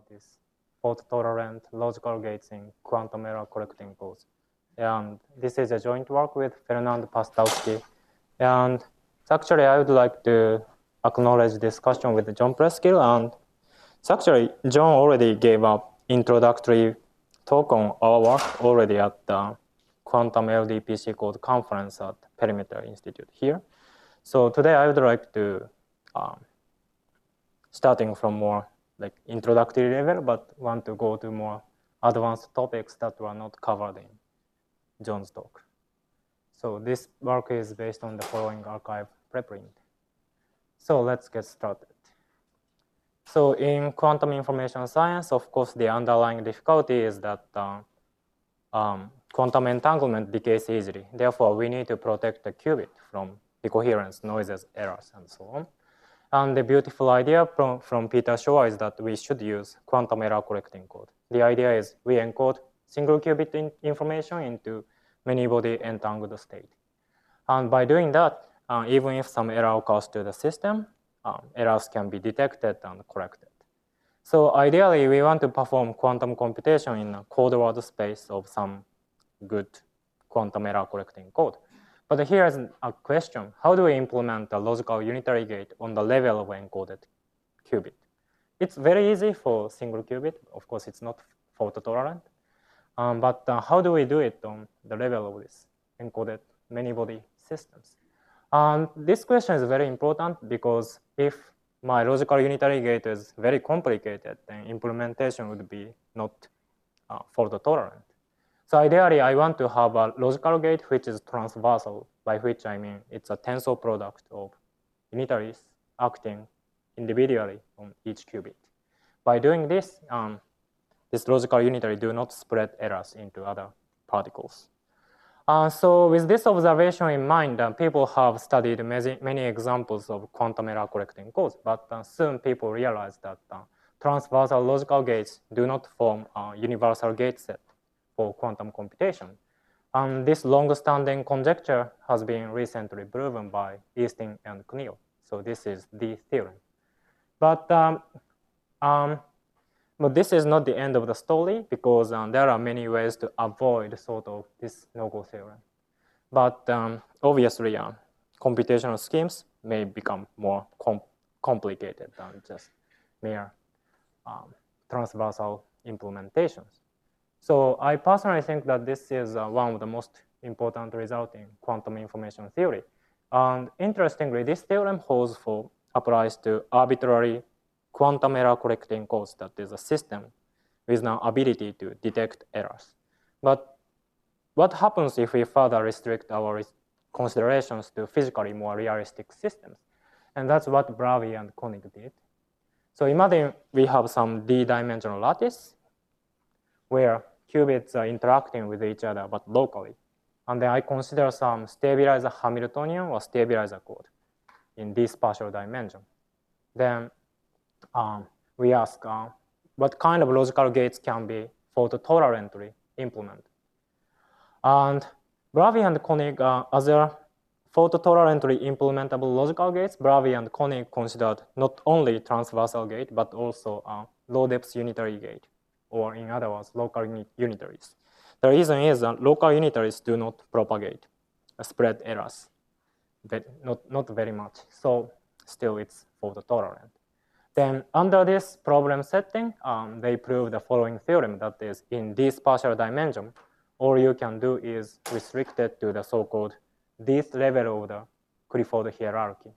this fault-tolerant logical gates in quantum error correcting codes. And this is a joint work with Fernand Pastowski. And actually, I would like to acknowledge discussion with John Preskill. And so actually, John already gave an introductory talk on our work already at the Quantum LDPC Code conference at Perimeter Institute here. So today I would like to, starting from more like introductory level, but want to go to more advanced topics that were not covered in John's talk. So this work is based on the following archive preprint. So let's get started. So in quantum information science, of course, the underlying difficulty is that quantum entanglement decays easily. Therefore, we need to protect the qubit from decoherence, noises, errors, and so on. And the beautiful idea from Peter Shor is that we should use quantum error correcting code. The idea is we encode single qubit information into many-body entangled state. And by doing that, even if some error occurs to the system, errors can be detected and corrected. So ideally, we want to perform quantum computation in a code word space of some good quantum error correcting code. But here is a question. How do we implement a logical unitary gate on the level of encoded qubit? It's very easy for single qubit. Of course, it's not fault tolerant. But how do we do it on the level of this encoded many-body systems? This question is very important because if my logical unitary gate is very complicated, then implementation would be not fault tolerant. So ideally, I want to have a logical gate which is transversal, by which I mean it's a tensor product of unitaries acting individually on each qubit. By doing this, this logical unitary do not spread errors into other particles. So with this observation in mind, people have studied many examples of quantum error correcting codes, but soon people realized that transversal logical gates do not form a universal gate set for quantum computation. This long-standing conjecture has been recently proven by Eastin and Knill. So this is the theorem. But this is not the end of the story because there are many ways to avoid sort of this no-go theorem. But obviously, computational schemes may become more complicated than just mere transversal implementations. So I personally think that this is one of the most important results in quantum information theory. And interestingly, this theorem applies to arbitrary quantum error correcting codes, that is a system with an ability to detect errors. But what happens if we further restrict our considerations to physically more realistic systems? And that's what Bravey and Koenig did. So imagine we have some d-dimensional lattice where qubits are interacting with each other, but locally. And then I consider some stabilizer Hamiltonian or stabilizer code in this spatial dimension. Then we ask what kind of logical gates can be fault-tolerantly implemented. And Bravey and Koenig, other fault-tolerantly implementable logical gates, Bravey and Koenig considered not only transversal gate, but also low-depth unitary gate, or in other words, local unitaries. The reason is that local unitaries do not propagate, spread errors, but not very much. So still it's fault-tolerant. Then under this problem setting, they prove the following theorem, that is in this spatial dimension, all you can do is restrict it to the so-called this level of the Clifford hierarchy.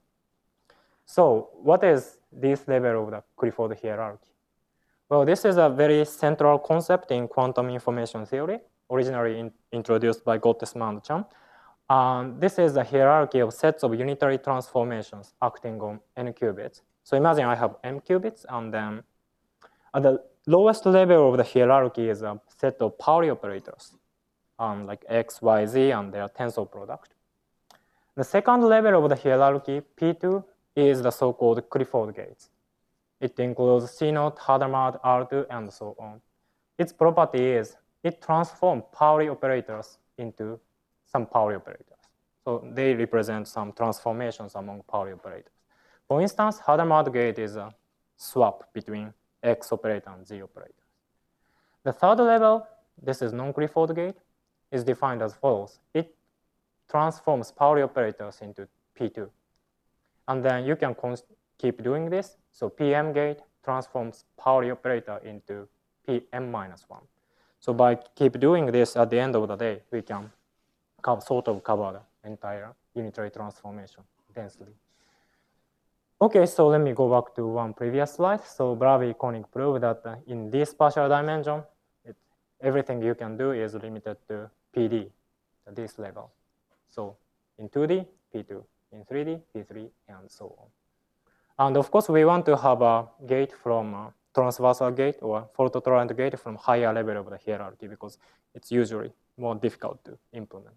So what is this level of the Clifford hierarchy? Well, this is a very central concept in quantum information theory, originally introduced by Gottesman and Chan. This is a hierarchy of sets of unitary transformations acting on n qubits. So imagine I have m qubits, and then at the lowest level of the hierarchy is a set of Pauli operators, like x, y, z, and their tensor product. The second level of the hierarchy, P2, is the so-called Clifford gates. It includes C0, Hadamard, R2, and so on. Its property is it transforms Pauli operators into some Pauli operators. So they represent some transformations among Pauli operators. For instance, Hadamard gate is a swap between X operator and Z operator. The third level, this is non-Clifford gate, is defined as follows. It transforms Pauli operators into P2. And then you can keep doing this. So PM gate transforms Pauli operator into PM-1. So by keep doing this, at the end of the day, we can sort of cover the entire unitary transformation densely. Okay, so let me go back to one previous slide. So Bravyi-Koenig proved that in this partial dimension, everything you can do is limited to PD, this level. So in 2D, P2. In 3D, P3, and so on. And of course, we want to have a gate from transversal gate or fault-tolerant gate from higher level of the hierarchy because it's usually more difficult to implement.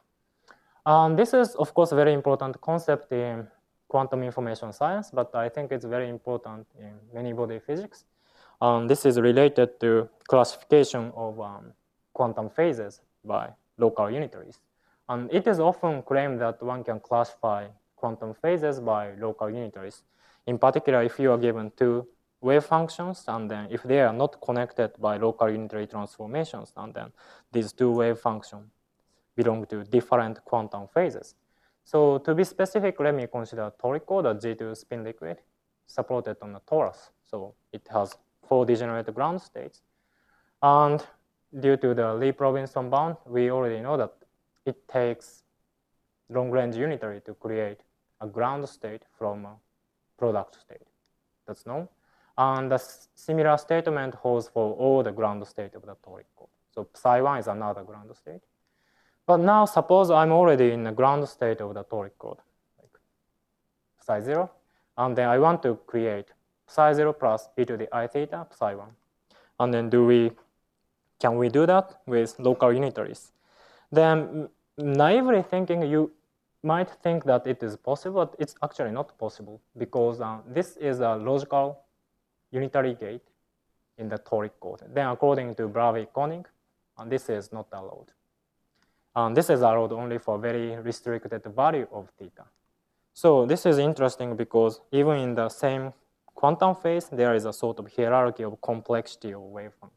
This is, of course, a very important concept in quantum information science, but I think it's very important in many-body physics. This is related to classification of quantum phases by local unitaries. And it is often claimed that one can classify quantum phases by local unitaries. In particular, if you are given two wave functions, and then if they are not connected by local unitary transformations, and then these two wave functions belong to different quantum phases. So to be specific, let me consider Torrico, the G2 spin liquid, supported on the torus. So it has 4 degenerate ground states. And due to the Lieb-Robinson bound, we already know that it takes long-range unitary to create a ground state from a product state. That's known. And the similar statement holds for all the ground state of the toric code. So psi1 is another ground state. But now suppose I'm already in the ground state of the toric code, like psi0, and then I want to create psi0 plus e to the I theta psi1. And then can we do that with local unitaries? Then naively thinking, you might think that it is possible, but it's actually not possible because this is a logical unitary gate in the toric code. Then according to Bravyi-Koenig, this is not allowed. This is allowed only for very restricted value of theta. So this is interesting because even in the same quantum phase, there is a sort of hierarchy of complexity of wave functions.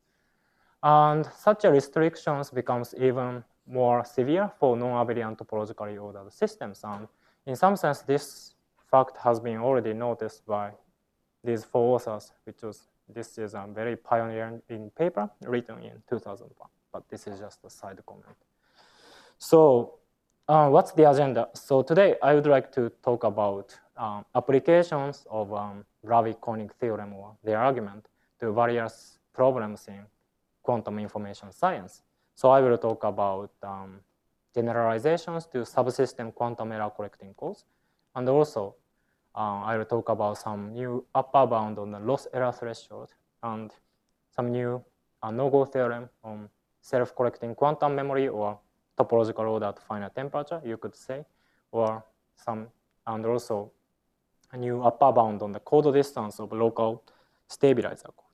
And such a restrictions becomes even more severe for non-abelian topologically ordered systems. And in some sense, this fact has been already noticed by these 4 authors, this is a very pioneering paper written in 2001, but this is just a side comment. So what's the agenda? So today I would like to talk about applications of Bravyi-Koenig theorem or their argument to various problems in quantum information science. So I will talk about generalizations to subsystem quantum error correcting codes. And also, I will talk about some new upper bound on the loss error threshold and some new no-go theorem on self-correcting quantum memory or topological order at finite temperature, you could say, or and also a new upper bound on the code distance of local stabilizer code.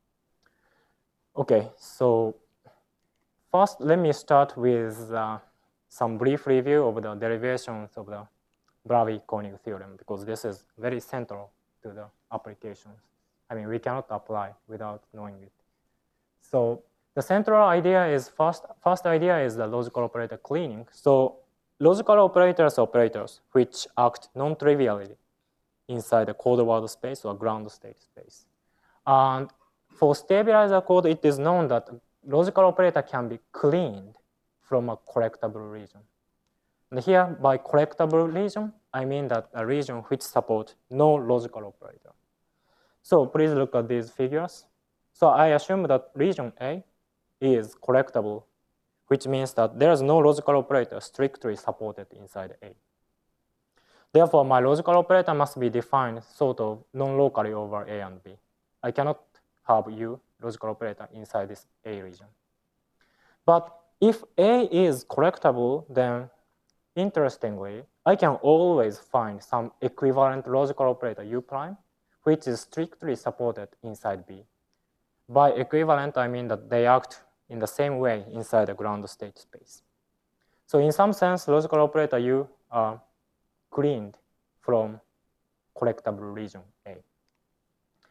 Okay, so first, let me start with some brief review of the derivations of the Bravyi-Koenig theorem, because this is very central to the applications. I mean, we cannot apply without knowing it. So the central idea is, first idea is the logical operator cleaning. So logical operators which act non-trivially inside the code word space or ground state space. And for stabilizer code, it is known that logical operator can be cleaned from a correctable region. And here, by correctable region, I mean that a region which supports no logical operator. So please look at these figures. So I assume that region A is correctable, which means that there is no logical operator strictly supported inside A. Therefore, my logical operator must be defined sort of non-locally over A and B. I cannot have U logical operator inside this A region. But if A is correctable, then interestingly, I can always find some equivalent logical operator U prime, which is strictly supported inside B. By equivalent, I mean that they act in the same way inside the ground state space. So in some sense, logical operator U are cleaned from correctable region A.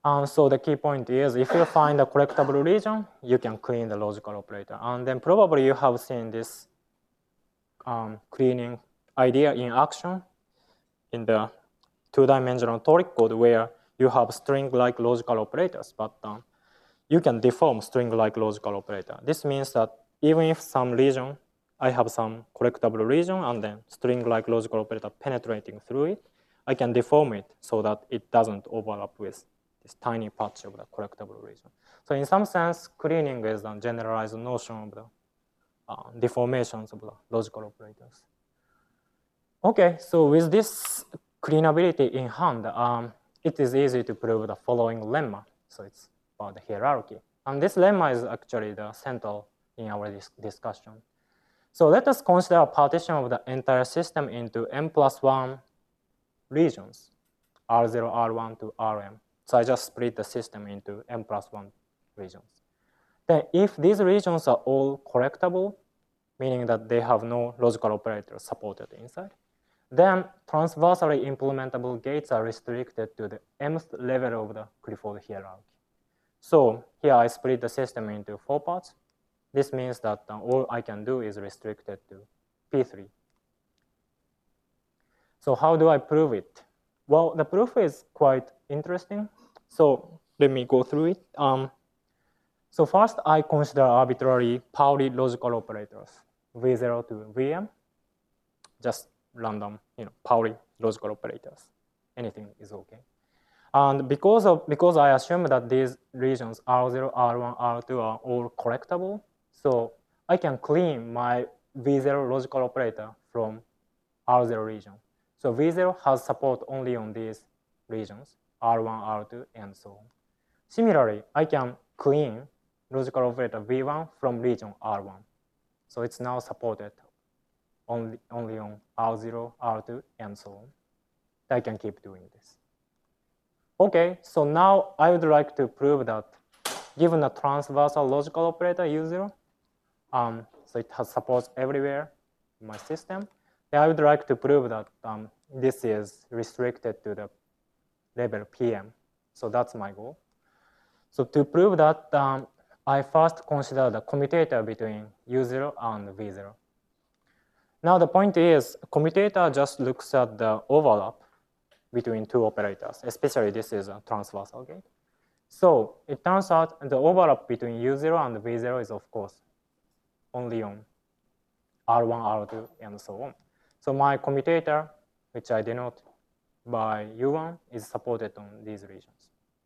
So the key point is, if you find a correctable region, you can clean the logical operator. And then probably you have seen this cleaning idea in action in the two-dimensional toric code, where you have string-like logical operators, but you can deform string-like logical operator. This means that even if some region, I have some correctable region and then string-like logical operator penetrating through it, I can deform it so that it doesn't overlap with this tiny patch of the correctable region. So in some sense, cleaning is a generalized notion of the deformations of the logical operators. Okay, so with this cleanability in hand, it is easy to prove the following lemma. So it's about the hierarchy. And this lemma is actually the central in our discussion. So let us consider a partition of the entire system into m+1 regions, R0, R1 to Rm. So I just split the system into m+1 regions. Then if these regions are all correctable, meaning that they have no logical operators supported inside, then transversally implementable gates are restricted to the mth level of the Clifford hierarchy. So here I split the system into 4 parts. This means that all I can do is restricted to P3. So how do I prove it? Well, the proof is quite interesting. So let me go through it. So first, I consider arbitrary Pauli logical operators, V0 to Vm, just random, Pauli logical operators. Anything is okay. And because I assume that these regions R0, R1, R2 are all correctable, so I can clean my V0 logical operator from R0 region. So V0 has support only on these regions, R1, R2, and so on. Similarly, I can clean logical operator V1 from region R1. So it's now supported only on R0, R2, and so on. I can keep doing this. Okay, so now I would like to prove that given a transversal logical operator U0, so it has supports everywhere in my system, then I would like to prove that this is restricted to the level PM. So that's my goal. So to prove that, I first consider the commutator between U0 and V0. Now the point is, commutator just looks at the overlap between two operators, especially this is a transversal gate. So it turns out the overlap between U0 and V0 is, of course, only on R1, R2, and so on. So my commutator, which I denote by U1, is supported on these regions.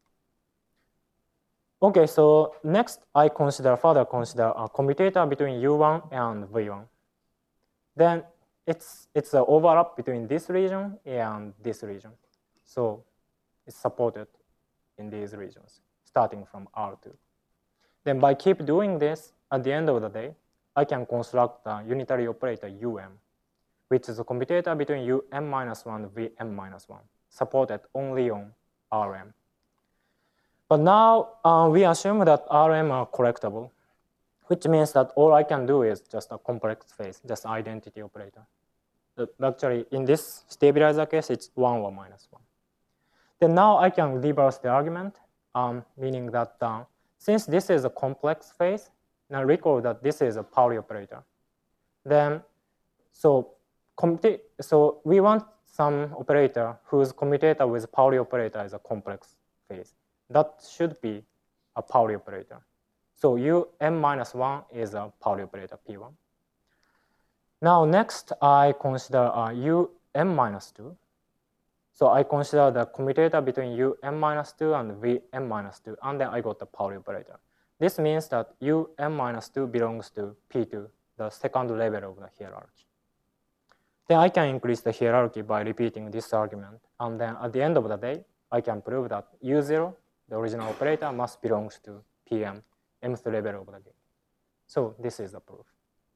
Okay, so next I further consider a commutator between U1 and V1. Then it's the overlap between this region and this region. So it's supported in these regions, starting from R2. Then by keep doing this, at the end of the day, I can construct a unitary operator UM, which is a commutator between UM-1 and VM-1, supported only on Rm. But now we assume that Rm are correctable, which means that all I can do is just a complex phase, just identity operator. Actually, in this stabilizer case, it's 1 or -1. Then now I can reverse the argument, meaning that since this is a complex phase, now recall that this is a Pauli operator. Then, so we want some operator whose commutator with Pauli operator is a complex phase. That should be a Pauli operator. So UM-1 is a Pauli operator P1. Now next, I consider UM-2. So I consider the commutator between UM-2 and VM-2, and then I got the Pauli operator. This means that UM-2 belongs to P2, the second level of the hierarchy. Then I can increase the hierarchy by repeating this argument, and then at the end of the day, I can prove that U0, the original operator, must belongs to PM, mth level of the gate. So this is the proof.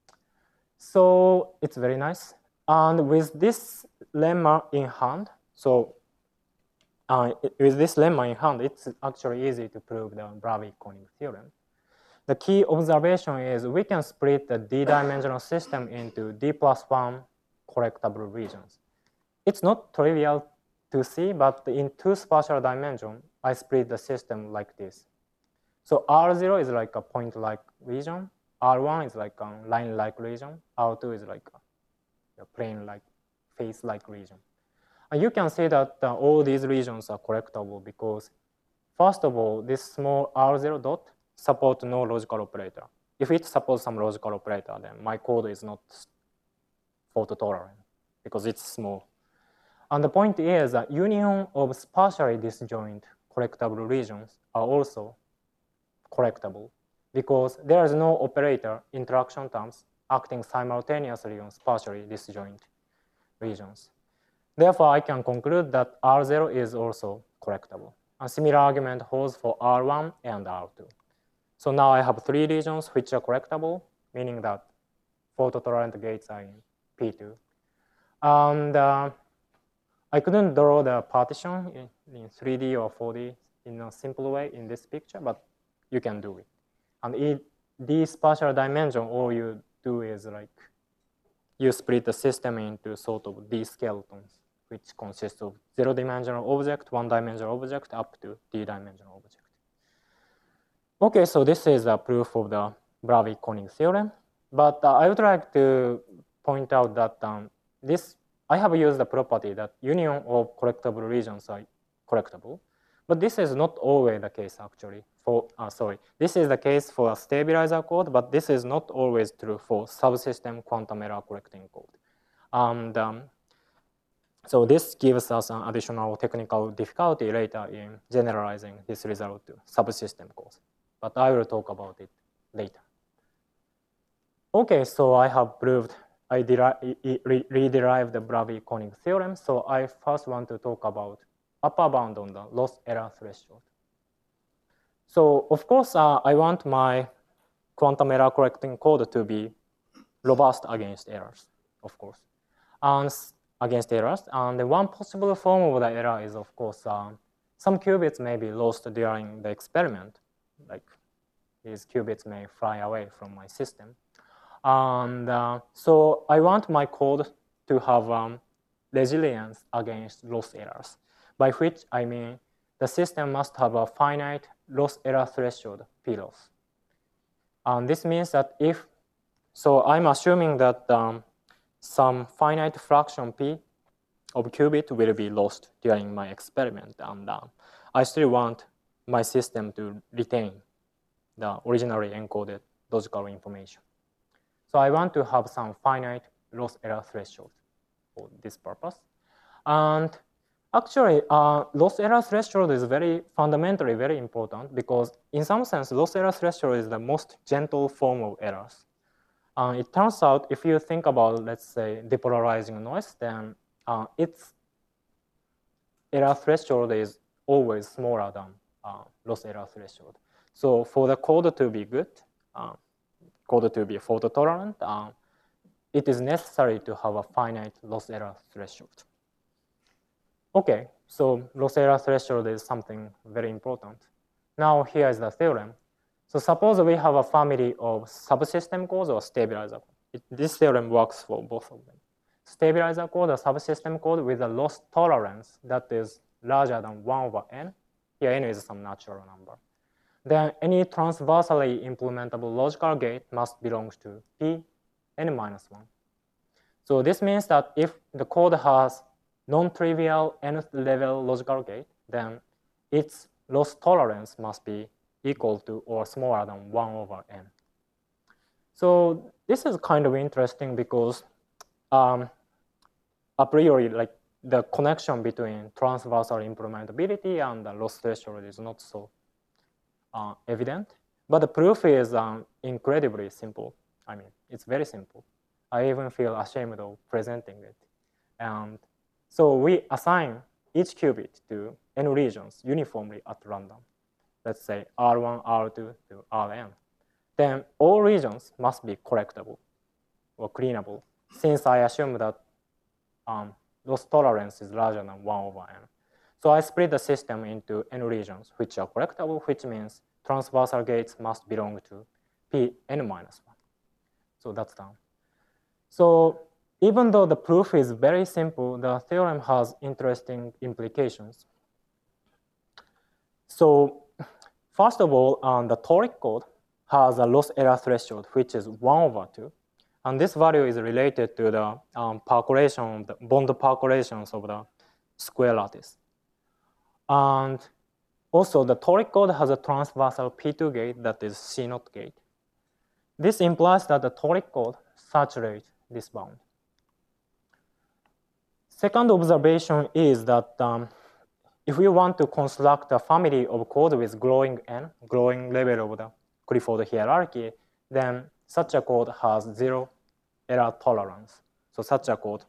So it's very nice. And with this lemma in hand, it's actually easy to prove the Bravik-Koenig theorem. The key observation is we can split the d-dimensional system into d+1 correctable regions. It's not trivial to see, but in two spatial dimensions, I split the system like this. So R0 is like a point-like region. R1 is like a line-like region. R2 is like a plane-like, face-like region. And you can see that all these regions are correctable because, first of all, this small R0 dot supports no logical operator. If it supports some logical operator, then my code is not fault-tolerant because it's small. And the point is that union of spatially disjoint correctable regions are also correctable because there is no operator interaction terms acting simultaneously on spatially disjoint regions. Therefore, I can conclude that R0 is also correctable. A similar argument holds for R1 and R2. So now I have three regions which are correctable, meaning that fault-tolerant gates are in P2. And I couldn't draw the partition in 3D or 4D in a simple way in this picture, but you can do it. And these spatial dimension, all you do is like you split the system into sort of D skeletons, which consist of 0-dimensional object, 1-dimensional object, up to D-dimensional object. Okay, so this is a proof of the Bravik-Koenig theorem. But I would like to point out that I have used the property that union of correctable regions are correctable. But this is not always the case, actually. This is the case for a stabilizer code, but this is not always true for subsystem quantum error correcting code. And so this gives us an additional technical difficulty later in generalizing this result to subsystem codes. But I will talk about it later. Okay, so I have proved I re-derived the Bravik-Koenig theorem. So I first want to talk about upper bound on the loss error threshold. So of course, I want my quantum error correcting code to be robust against errors, of course, and against errors. And the one possible form of the error is, of course, some qubits may be lost during the experiment. Like these qubits may fly away from my system. And so I want my code to have resilience against loss errors, by which I mean the system must have a finite loss error threshold, P loss. And this means that so I'm assuming that some finite fraction P of qubit will be lost during my experiment. And I still want my system to retain the originally encoded logical information. So I want to have some finite loss error threshold for this purpose. And actually, loss error threshold is fundamentally very important because in some sense, loss error threshold is the most gentle form of errors. It turns out if you think about, let's say, depolarizing noise, then its error threshold is always smaller than loss error threshold. So for the code to be good, code to be fault tolerant, it is necessary to have a finite loss error threshold. Okay, so loss error threshold is something very important. Now here is the theorem. So suppose we have a family of subsystem codes or stabilizer code. This theorem works for both of them. Stabilizer code or subsystem code with a loss tolerance that is larger than 1 over n. Here n is some natural number. Then any transversally implementable logical gate must belong to P n minus 1. So this means that if the code has non-trivial nth level logical gate, then its loss tolerance must be equal to or smaller than 1 over n. So this is kind of interesting because a priori, like the connection between transversal implementability and the loss threshold is not so evident. But the proof is incredibly simple. I mean, it's very simple. I even feel ashamed of presenting it. And so we assign each qubit to n regions uniformly at random. Let's say R1, R2 to Rn. Then all regions must be correctable or cleanable, since I assume that loss tolerance is larger than 1 over n. So I split the system into n regions which are correctable, which means transversal gates must belong to P n minus 1. So that's done. So even though the proof is very simple, the theorem has interesting implications. So first of all, the toric code has a loss error threshold, which is 1/2. And this value is related to the percolation, the bond percolations of the square lattice. And also, the toric code has a transversal P2 gate that is C0 gate. This implies that the toric code saturates this bound. Second observation is that if we want to construct a family of code with growing n, growing level of the Clifford hierarchy, then such a code has 0 error tolerance. So such a code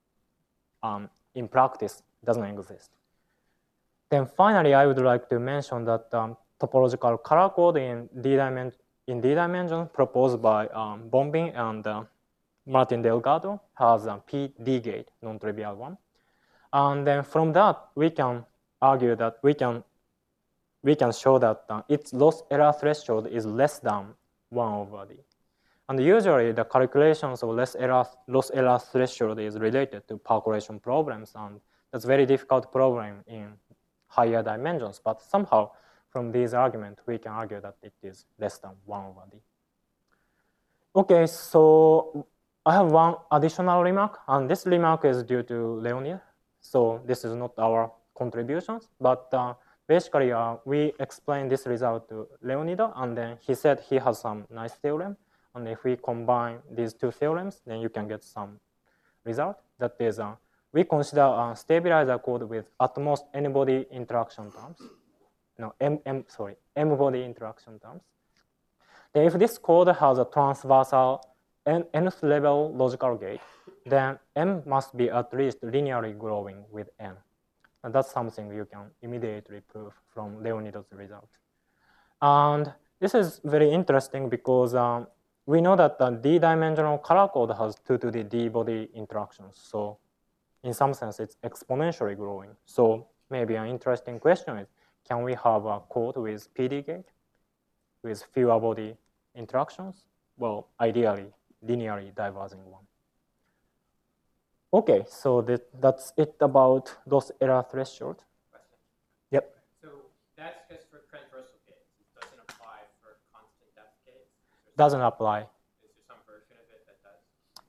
in practice doesn't exist. Then finally, I would like to mention that topological color code in D dimension proposed by Bombin and Martin Delgado has a PD gate, non-trivial one. And then from that, we can argue that we can show that its loss error threshold is less than 1/d. And usually the calculations of loss error threshold is related to percolation problems, and that's a very difficult problem in higher dimensions. But somehow from these arguments, we can argue that it is less than 1/d. Okay, so I have one additional remark, and this remark is due to Leonid. So this is not our contributions, but basically we explained this result to Leonid, and then he said he has some nice theorem. And if we combine these two theorems, then you can get some result. That is, we consider a stabilizer code with at most n-body interaction terms. No, m-body interaction terms. Then if this code has a transversal nth level logical gate, then m must be at least linearly growing with n. And that's something you can immediately prove from Leonid's result. And this is very interesting because we know that the d-dimensional color code has 2 to the d-body interactions. So in some sense, it's exponentially growing. So maybe an interesting question is, can we have a code with PD gate with fewer body interactions? Well, ideally, linearly diverging one. Okay, so that's it about those error threshold. Question. Yep. So that's just for transversal gates. It doesn't apply for constant depth gates? Doesn't apply. Is there some version of it that does?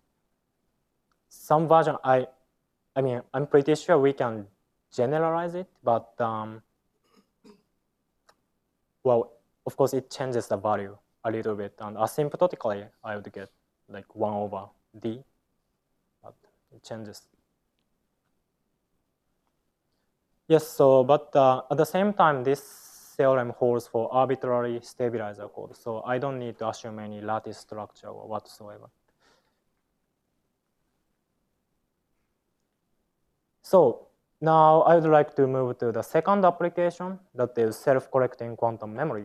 Some version, I mean, I'm pretty sure we can generalize it, but well, of course, it changes the value a little bit, and asymptotically, I would get like 1/d, but it changes. Yes, so, but at the same time, this theorem holds for arbitrary stabilizer code, so I don't need to assume any lattice structure or whatsoever. So now I would like to move to the second application, that is self-correcting quantum memory.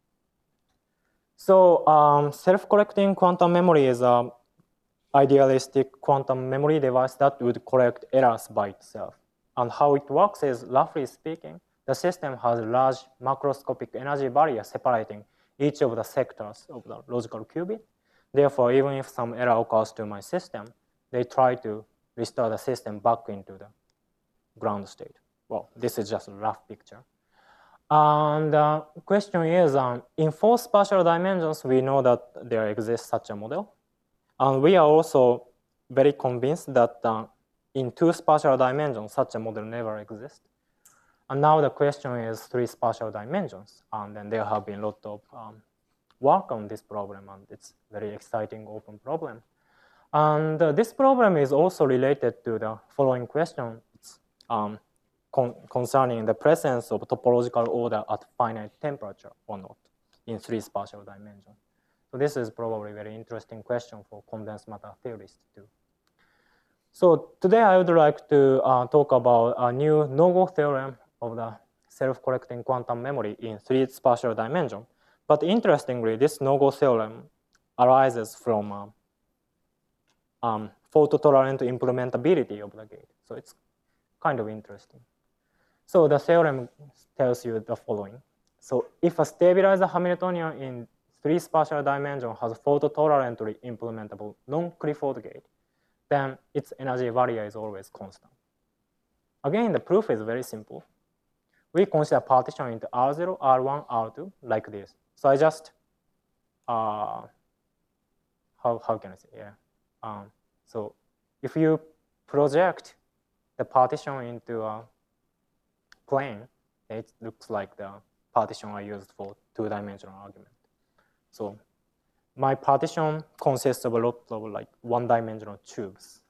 So self-correcting quantum memory is an idealistic quantum memory device that would correct errors by itself. And how it works is, roughly speaking, the system has a large macroscopic energy barrier separating each of the sectors of the logical qubit. Therefore, even if some error occurs to my system, they try to restore the system back into the ground state. Well, this is just a rough picture. And the question is, in 4 spatial dimensions, we know that there exists such a model. And we are also very convinced that in 2 spatial dimensions, such a model never exists. And now the question is 3 spatial dimensions. And then there have been a lot of work on this problem, and it's a very exciting open problem. And this problem is also related to the following question. It's, concerning the presence of topological order at finite temperature or not in 3 spatial dimensions. So this is probably a very interesting question for condensed matter theorists too. So today I would like to talk about a new no-go theorem of the self-correcting quantum memory in 3 spatial dimensions. But interestingly, this no-go theorem arises from fault-tolerant implementability of the gate. So it's kind of interesting. So the theorem tells you the following. So if a stabilizer Hamiltonian in 3 spatial dimensions has fault-tolerantly implementable non-Clifford gate, then its energy barrier is always constant. Again, the proof is very simple. we consider partition into R0, R1, R2 like this. So I just how can I say, yeah. So if you project the partition into a plane, it looks like the partition I used for two-dimensional argument. So my partition consists of a lot of like one-dimensional tubes.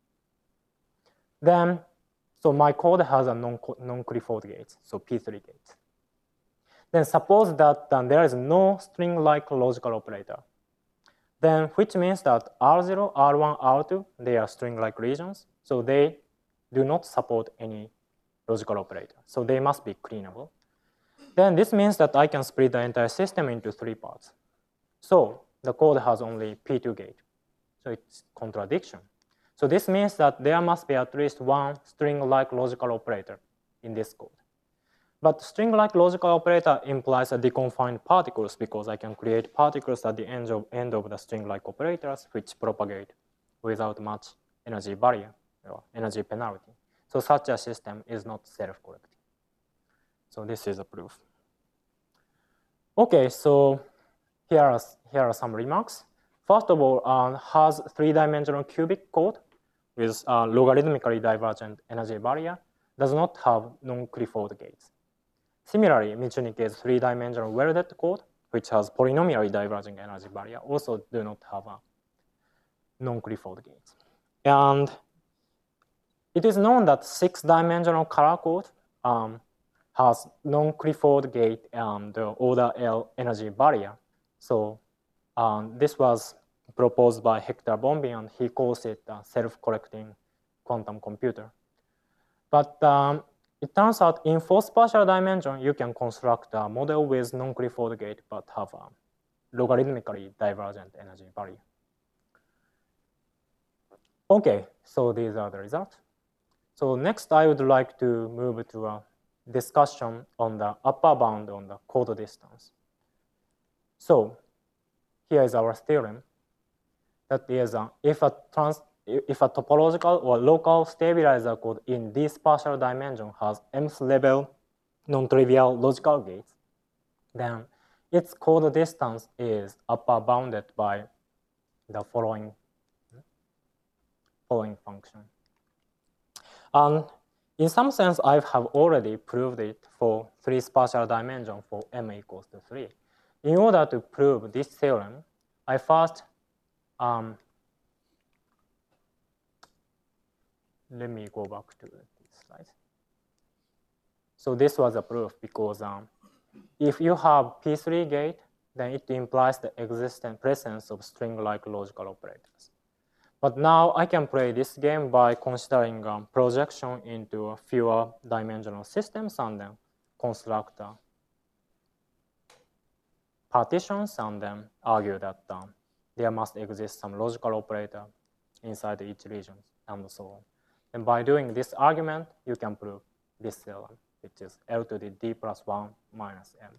Then, so my code has a non-Clifford gate, so P3 gate. Then suppose that there is no string-like logical operator. Then which means that R0, R1, R2, they are string-like regions, so they do not support any logical operator. So they must be cleanable. Then this means that I can split the entire system into 3 parts. So the code has only P2 gate. So it's contradiction. So this means that there must be at least one string-like logical operator in this code. But string-like logical operator implies a deconfined particles because I can create particles at the end of the string-like operators which propagate without much energy barrier or energy penalty. So such a system is not self-correcting. So this is a proof. Okay, so here are some remarks. First of all, has three-dimensional cubic code with logarithmically divergent energy barrier does not have non-Clifford gates. Similarly, Michnik is three-dimensional welded code, which has polynomially diverging energy barrier, also do not have a non-Clifford gates. And it is known that six-dimensional color code has non-Clifford gate and order L energy barrier. So this was proposed by Hector Bomby, and he calls it a self-correcting quantum computer. But it turns out in fourth spatial dimension, you can construct a model with non-Clifford gate but have a logarithmically divergent energy barrier. Okay, so these are the results. So next, I would like to move to a discussion on the upper bound on the code distance. So here is our theorem. That is, if a topological or local stabilizer code in this partial dimension has mth level non-trivial logical gates, then its code distance is upper bounded by the following function. And in some sense, I have already proved it for 3 spatial dimensions for m equals to 3. In order to prove this theorem, I first let me go back to this slide. So this was a proof because if you have P3 gate, then it implies the presence of string-like logical operators. But now I can play this game by considering projection into fewer dimensional systems and then construct partitions and then argue that there must exist some logical operator inside each region and so on. And by doing this argument, you can prove this theorem, which is L to the d plus 1 minus m.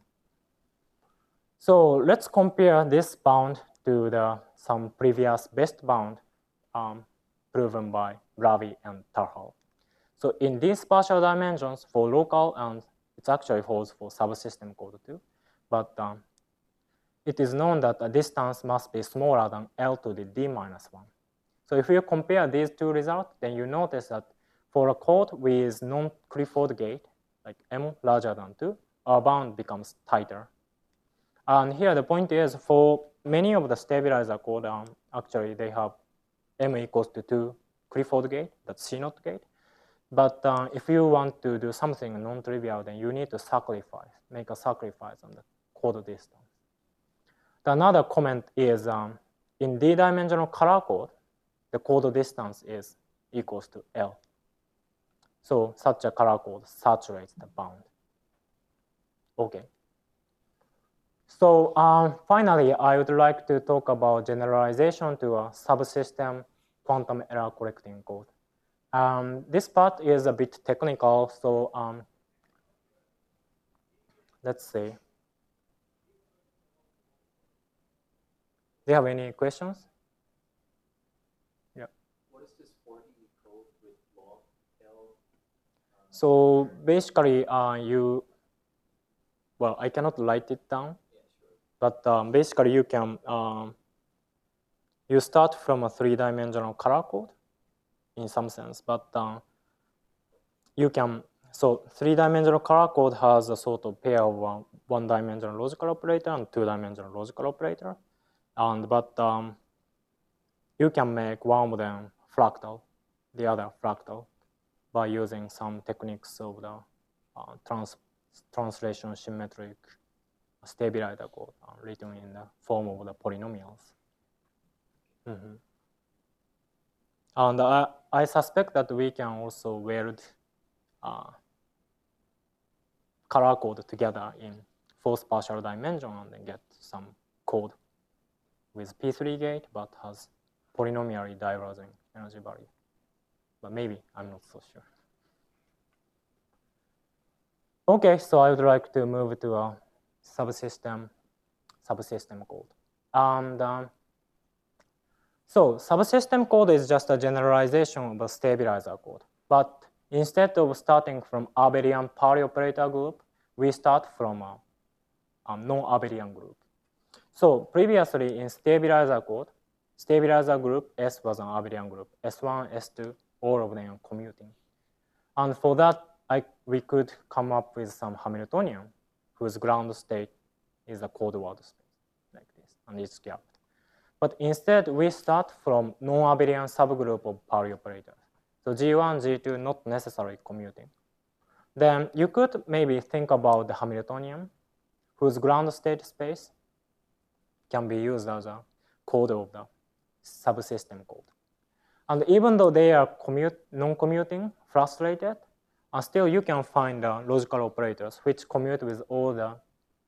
So let's compare this bound to some previous best bound proven by Ravi and Tarhal. So in these spatial dimensions for local, and it actually holds for subsystem code too, but it is known that the distance must be smaller than L to the d minus 1. So if you compare these two results, then you notice that for a code with non-Clifford gate, like m larger than 2, our bound becomes tighter. And here the point is, for many of the stabilizer code, actually they have m equals to 2 Clifford gate, that's C0 gate. But if you want to do something non-trivial, then you need to make a sacrifice on the code distance. Another comment is in d-dimensional color code, the code distance is equals to L. So such a color code saturates the bound. Okay. So finally, I would like to talk about generalization to a subsystem quantum error correcting code. This part is a bit technical, so let's see. Do you have any questions? So basically, well, I cannot write it down, but basically you can, you start from a three-dimensional color code in some sense, but you can, so three-dimensional color code has a sort of pair of one-dimensional logical operator and two-dimensional logical operator, but you can make one of them fractal, the other fractal, by using some techniques of the translation symmetric stabilizer code written in the form of the polynomials. And I suspect that we can also weld color code together in fourth partial dimension and then get some code with P3 gate but has polynomially diverging energy value. But maybe, I'm not so sure. Okay, so I would like to move to a subsystem code. And so subsystem code is just a generalization of a stabilizer code. But instead of starting from abelian Pauli operator group, we start from a non-abelian group. So previously in stabilizer code, stabilizer group S was an abelian group. S1, S2, all of them are commuting. And for that, we could come up with some Hamiltonian whose ground state is a cold word space like this, and it's gapped. But instead, we start from non-abelian subgroup of Pauli operators. So G1, G2 not necessarily commuting. Then you could maybe think about the Hamiltonian whose ground state space can be used as a code of the subsystem code. And even though they are non-commuting, frustrated, and still you can find logical operators which commute with all the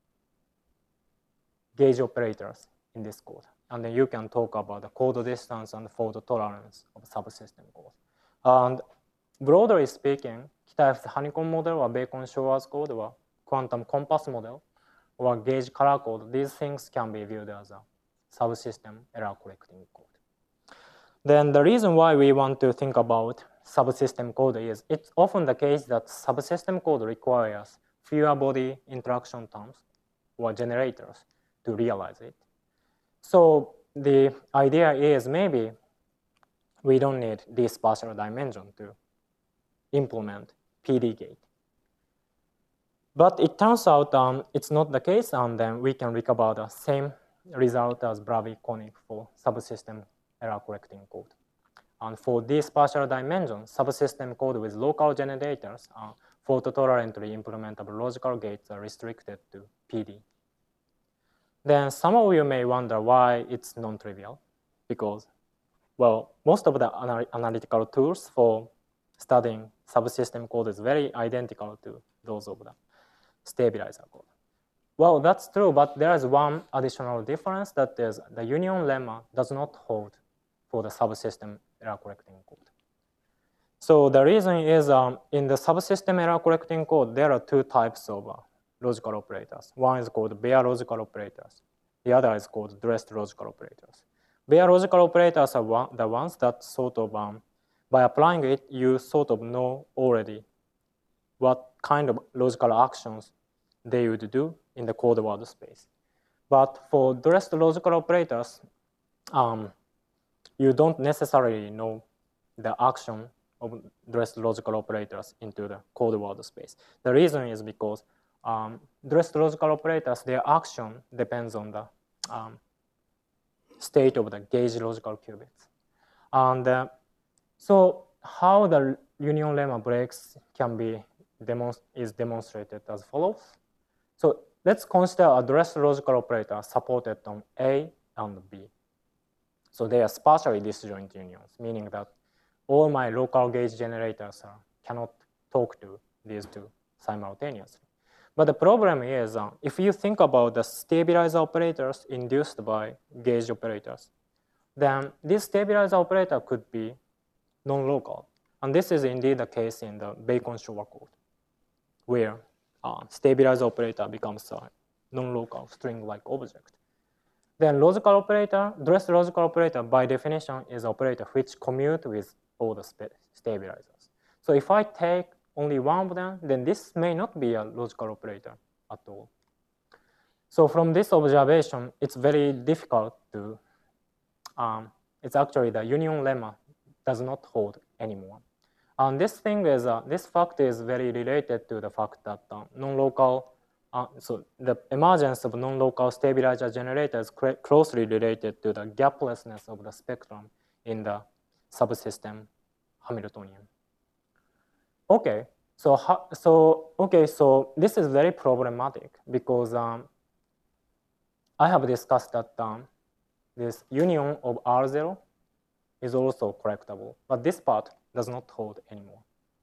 gauge operators in this code. And then you can talk about the code distance and fault tolerance of subsystem code. And broadly speaking, Kitaev's honeycomb model or Bacon-Showers code or quantum compass model or gauge color code, these things can be viewed as a subsystem error correcting code. Then the reason why we want to think about subsystem code is it's often the case that subsystem code requires fewer body interaction terms or generators to realize it. So the idea is maybe we don't need this partial dimension to implement PD gate. But it turns out it's not the case, and then we can recover the same result as Bravik-Koenig for subsystem error correcting code. And for this partial dimension, subsystem code with local generators and fault-tolerantly implementable logical gates are restricted to PD. Then some of you may wonder why it's non-trivial, because, well, most of the analytical tools for studying subsystem code is very identical to those of the stabilizer code. Well, that's true, but there is one additional difference, that is the union lemma does not hold for the subsystem error correcting code. So the reason is in the subsystem error correcting code, there are two types of logical operators. One is called bare logical operators. The other is called dressed logical operators. Bare logical operators are the ones that sort of, by applying it, you sort of know already what kind of logical actions they would do in the code word space. But for dressed logical operators, you don't necessarily know the action of dressed logical operators into the code word space. The reason is because dressed logical operators, their action depends on the state of the gauge logical qubits. And so how the union lemma breaks can be is demonstrated as follows. So let's consider a dressed logical operator supported on A and B. So they are spatially disjoint unions, meaning that all my local gauge generators cannot talk to these two simultaneously. But the problem is, if you think about the stabilizer operators induced by gauge operators, then this stabilizer operator could be non-local. And this is indeed the case in the Bacon-Showers code, where stabilizer operator becomes a non-local string-like object. Then logical operator, dressed logical operator, by definition, is an operator which commute with all the stabilizers. So if I take only one of them, then this may not be a logical operator at all. So from this observation, it's very difficult to, it's actually the union lemma does not hold anymore. And this thing is, this fact is very related to the fact that non-local, so the emergence of non-local stabilizer generators closely related to the gaplessness of the spectrum in the subsystem Hamiltonian. Okay, so this is very problematic because I have discussed that this union of R0 is also correctable, but this part does not hold anymore.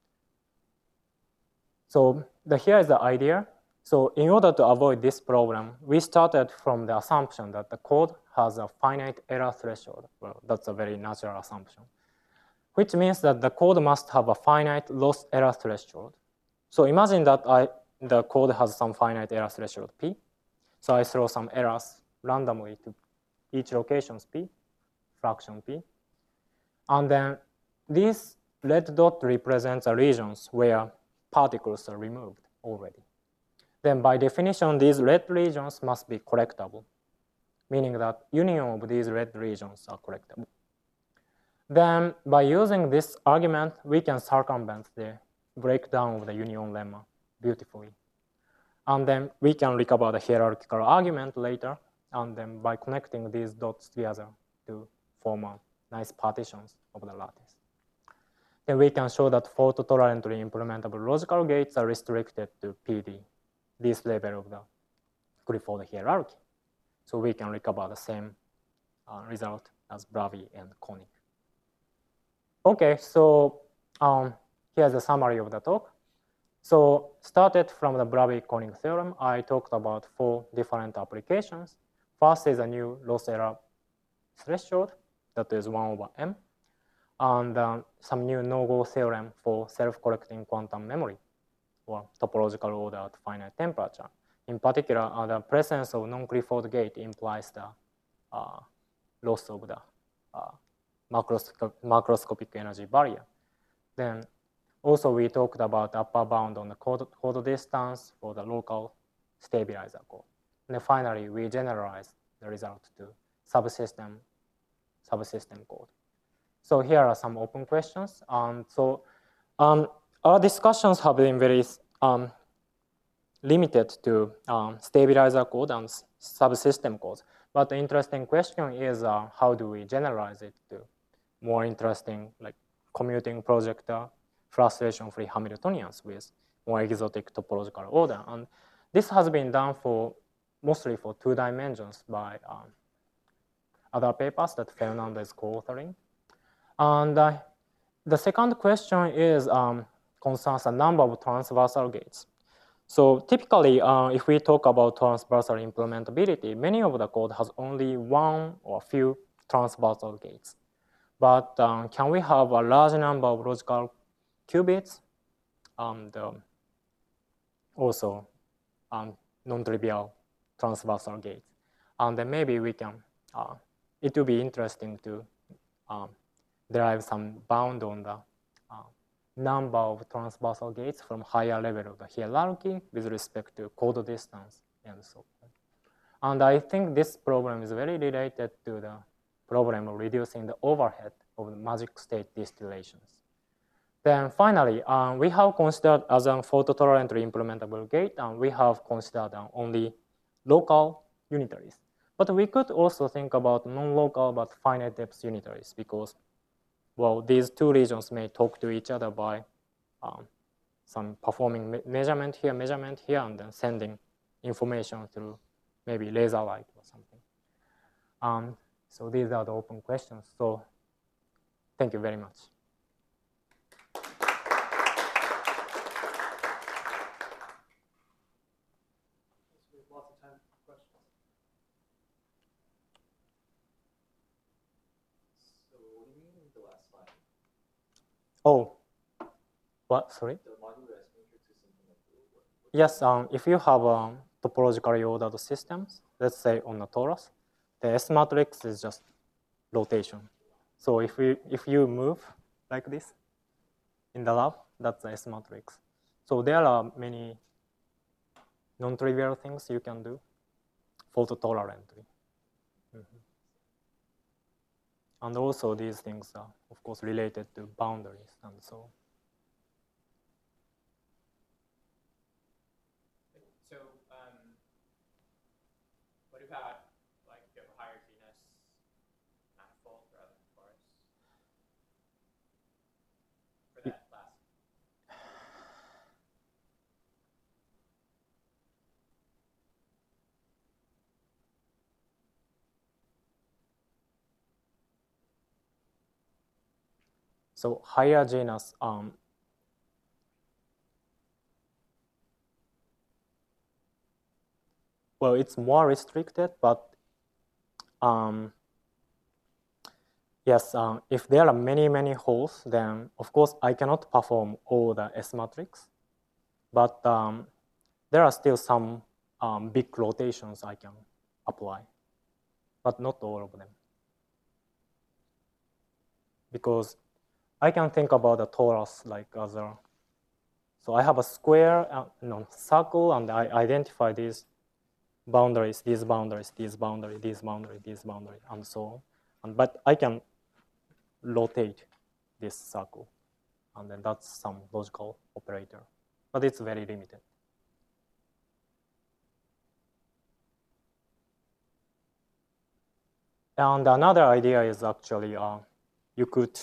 So here is the idea. So in order to avoid this problem, we started from the assumption that the code has a finite error threshold. Well, that's a very natural assumption, which means that the code must have a finite loss error threshold. So imagine that the code has some finite error threshold P. So I throw some errors randomly to each locations P, fraction P. And then this red dot represents the regions where particles are removed already. Then by definition, these red regions must be correctable, meaning that union of these red regions are correctable. Then by using this argument, we can circumvent the breakdown of the union lemma beautifully. And then we can recover the hierarchical argument later, and then by connecting these dots together to form nice partitions of the lattice. Then we can show that fault-tolerantly implementable logical gates are restricted to PD, this level of the Clifford hierarchy. So we can recover the same result as Bravey and Koenig. Okay, so here's a summary of the talk. So started from the Bravey-Koenig theorem, I talked about 4 different applications. First is a new loss error threshold, that is 1 over m, and some new no-go theorem for self-correcting quantum memory, or topological order at finite temperature. In particular, the presence of non-Clifford gate implies the loss of the macroscopic energy barrier. Then also we talked about upper bound on the code distance for the local stabilizer code. And then finally, we generalized the result to subsystem code. So here are some open questions. Our discussions have been very limited to stabilizer code and subsystem codes. But the interesting question is how do we generalize it to more interesting, like commuting projector, frustration-free Hamiltonians with more exotic topological order. And this has been done mostly for 2 dimensions by other papers that Fernando is co-authoring. And the second question is concerns the number of transversal gates. So typically, if we talk about transversal implementability, many of the code has only 1 or few transversal gates. But can we have a large number of logical qubits and also non-trivial transversal gates? And then maybe we can, it will be interesting to derive some bound on the number of transversal gates from higher level of the hierarchy with respect to code distance and so on. And I think this problem is very related to the problem of reducing the overhead of the magic state distillations. Then finally, we have considered as a fault-tolerantly implementable gate, and we have considered only local unitaries. But we could also think about non-local but finite depth unitaries because, well, these 2 regions may talk to each other by some performing measurement here, and then sending information through maybe laser light or something. So these are the open questions. So thank you very much. We have lots of time for questions. So what do you mean with the last slide? Oh, what? Sorry? The modular S matrix is something like what? Yes, if you have topologically ordered systems, let's say on a torus, the S matrix is just rotation. So if you move like this in the lab, that's the S matrix. So there are many non-trivial things you can do fault-tolerantly. And also these things are, of course, related to boundaries and so. So, what about like you have a higher genus manifold rather than torus for that class? So higher genus, well, it's more restricted, but yes, if there are many holes, then of course I cannot perform all the S matrix, but there are still some big rotations I can apply, but not all of them. Because I can think about the torus like as a, so I have a square, circle, and I identify these boundaries, these boundaries, these boundaries, these boundaries, these boundaries, and so on. But I can rotate this circle, and then that's some logical operator, but it's very limited. And another idea is actually you could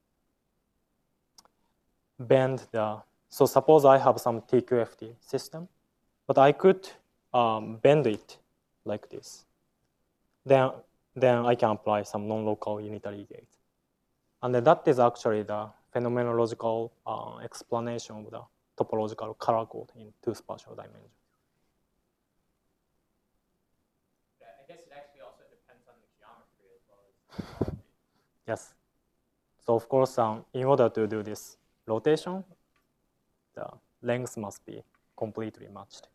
bend the, so suppose I have some TQFT system, but I could bend it like this. Then I can apply some non-local unitary gate. And then that is actually the phenomenological explanation of the topological color code in two spatial dimensions. I guess it actually also depends on the geometry as well as the Yes. So of course, in order to do this rotation, the length must be completely matched.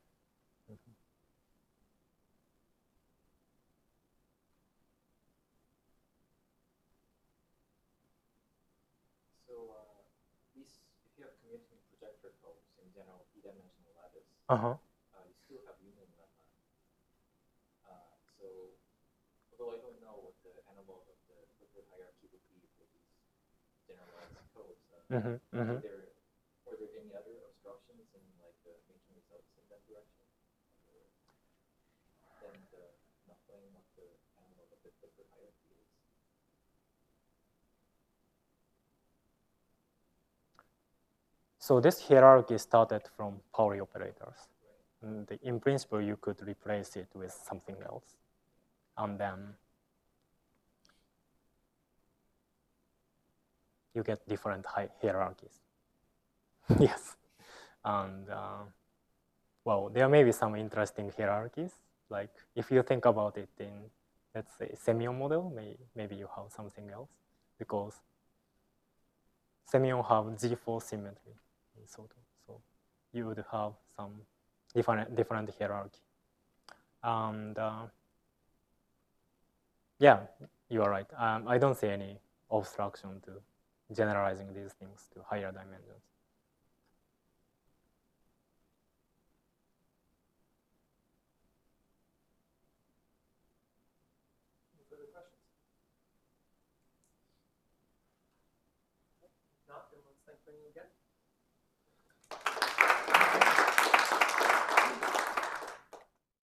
So these, if you have commuting projector probes in general d-dimensional lattice, you still have union lemma. So although I don't know what the analog of the liquid hierarchy would be for these generalized codes, were there any other obstructions in like making results in that direction? Than not knowing what the analog of the liquid hierarchy is? So this hierarchy started from Pauli operators. And in principle, you could replace it with something else. And then you get different hierarchies. Yes. And well, there may be some interesting hierarchies. Like if you think about it in, let's say, semyon model, maybe you have something else, because semyon have G4 symmetry in SOTO. So you would have some different hierarchy. And yeah, you are right. I don't see any obstruction to generalizing these things to higher dimensions. Any further questions? If not, then let's thank Benny again.